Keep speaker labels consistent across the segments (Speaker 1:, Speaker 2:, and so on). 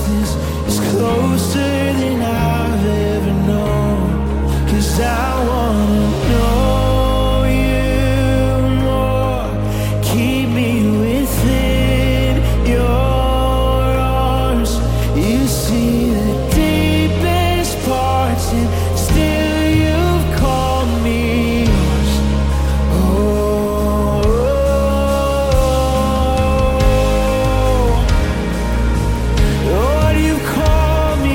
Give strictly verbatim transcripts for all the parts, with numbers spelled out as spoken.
Speaker 1: presence is closer than I've ever known. 'Cause I wanna know you more. Keep me within your arms. You see the deepest parts, and still you've called me yours. Oh, Lord, you call me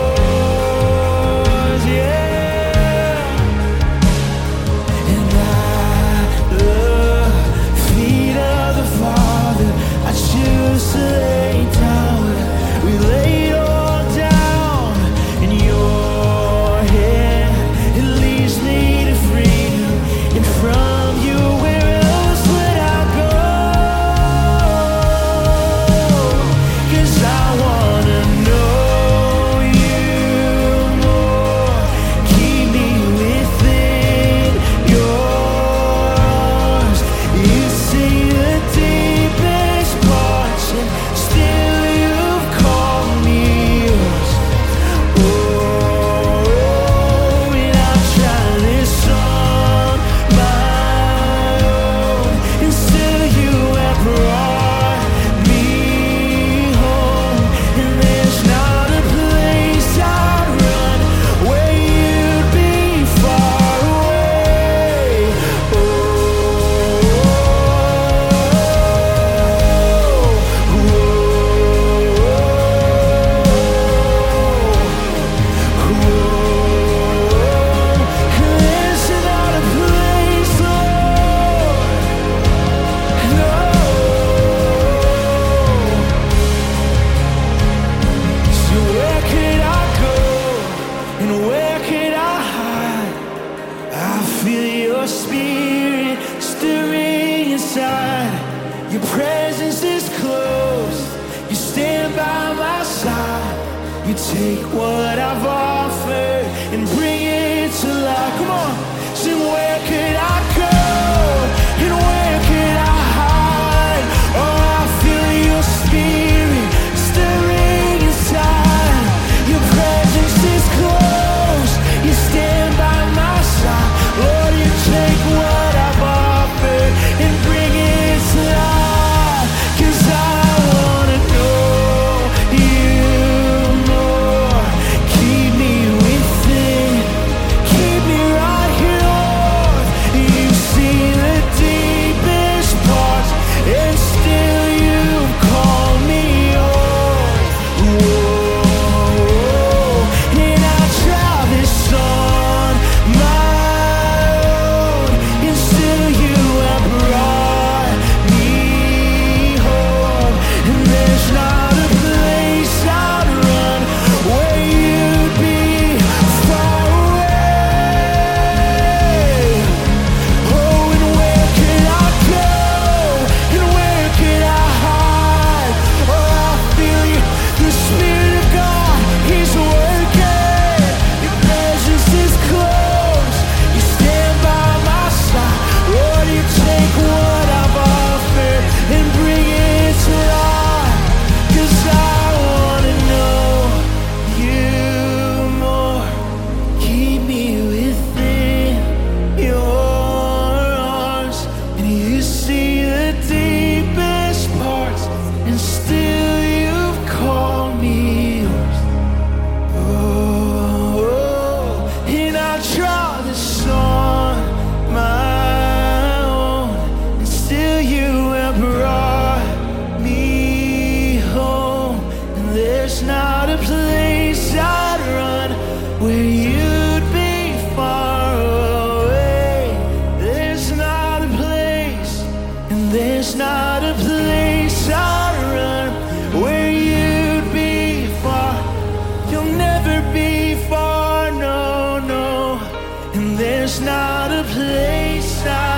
Speaker 1: yours, yeah. And at the feet of the Father, I choose to lay down. We lay it all down in your hand. It leads me to freedom, and from you, where else would I go? 'Cause I wanna know you more. Keep me within your arms. You see the deepest parts, and still you've called me yours. Oh, and I've tried this on my own, and still you have brought me home. And there's not a place I'd run where you'd be far away. Oh, there's not a place, Lord, no. So where could I go, and where could I hide? I feel your spirit stirring inside. Your presence is close. You stand by my side. You take what I've offered and bring it to life. Come on, sing. Where could I go, and where could I hide? Oh, I feel your spirit stirring inside. Your presence is close. You stand by my side. Lord, you take what I've offered and bring it to life. 'Cause I wanna know you more. Keep me within, keep me right here, Lord. You see the deepest parts, and still you call me yours. Whoa, and I try this on my own, and still you have brought me home. And there's not a place I'd run where you'd be far away. Oh, and where could I go, and where could I hide? Oh, I feel you, the Spirit of God, He's working. Your presence is close. You stand by my side. Lord, you take what I've offered and bring it to life. 'Cause I wanna know you more. Keep me within your arms, and you see the deepest parts, and still you've called me yours. Oh, and I try this on my own, and still you have brought me home. And there's not a place I'd run where you'd be far away. There's not a place, and there's not a place I'd run where you'd be far. You'll never be far, no, no. And there's not a place I'd